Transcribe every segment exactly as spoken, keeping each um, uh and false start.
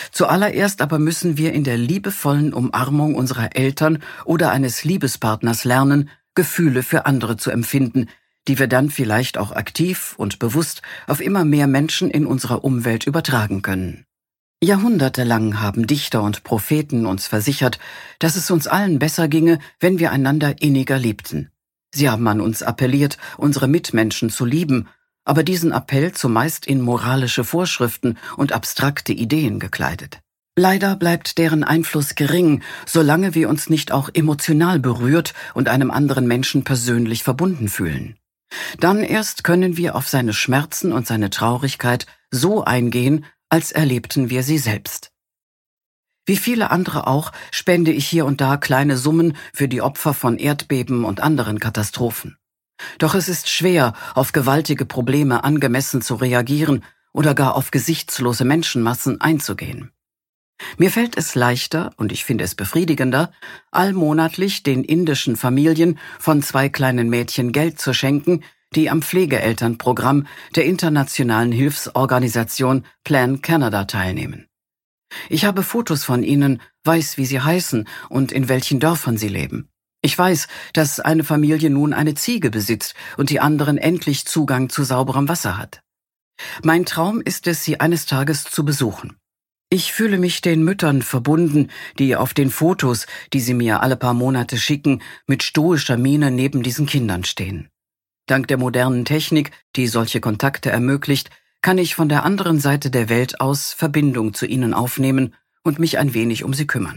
Zuallererst aber müssen wir in der liebevollen Umarmung unserer Eltern oder eines Liebespartners lernen, Gefühle für andere zu empfinden, die wir dann vielleicht auch aktiv und bewusst auf immer mehr Menschen in unserer Umwelt übertragen können. Jahrhundertelang haben Dichter und Propheten uns versichert, dass es uns allen besser ginge, wenn wir einander inniger liebten. Sie haben an uns appelliert, unsere Mitmenschen zu lieben, aber diesen Appell zumeist in moralische Vorschriften und abstrakte Ideen gekleidet. Leider bleibt deren Einfluss gering, solange wir uns nicht auch emotional berührt und einem anderen Menschen persönlich verbunden fühlen. Dann erst können wir auf seine Schmerzen und seine Traurigkeit so eingehen, als erlebten wir sie selbst. Wie viele andere auch spende ich hier und da kleine Summen für die Opfer von Erdbeben und anderen Katastrophen. Doch es ist schwer, auf gewaltige Probleme angemessen zu reagieren oder gar auf gesichtslose Menschenmassen einzugehen. Mir fällt es leichter, und ich finde es befriedigender, allmonatlich den indischen Familien von zwei kleinen Mädchen Geld zu schenken, die am Pflegeelternprogramm der internationalen Hilfsorganisation Plan Canada teilnehmen. Ich habe Fotos von ihnen, weiß, wie sie heißen und in welchen Dörfern sie leben. Ich weiß, dass eine Familie nun eine Ziege besitzt und die anderen endlich Zugang zu sauberem Wasser hat. Mein Traum ist es, sie eines Tages zu besuchen. Ich fühle mich den Müttern verbunden, die auf den Fotos, die sie mir alle paar Monate schicken, mit stoischer Miene neben diesen Kindern stehen. Dank der modernen Technik, die solche Kontakte ermöglicht, kann ich von der anderen Seite der Welt aus Verbindung zu ihnen aufnehmen und mich ein wenig um sie kümmern.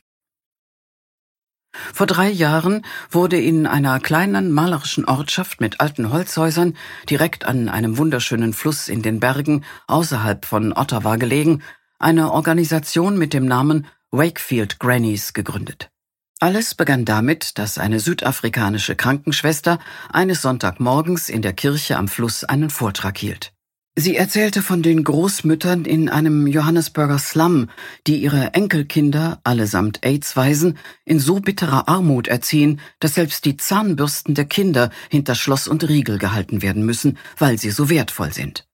Vor drei Jahren wurde in einer kleinen malerischen Ortschaft mit alten Holzhäusern, direkt an einem wunderschönen Fluss in den Bergen außerhalb von Ottawa gelegen, eine Organisation mit dem Namen Wakefield Grannies gegründet. Alles begann damit, dass eine südafrikanische Krankenschwester eines Sonntagmorgens in der Kirche am Fluss einen Vortrag hielt. Sie erzählte von den Großmüttern in einem Johannesburger Slum, die ihre Enkelkinder, allesamt AIDS-Waisen, in so bitterer Armut erziehen, dass selbst die Zahnbürsten der Kinder hinter Schloss und Riegel gehalten werden müssen, weil sie so wertvoll sind.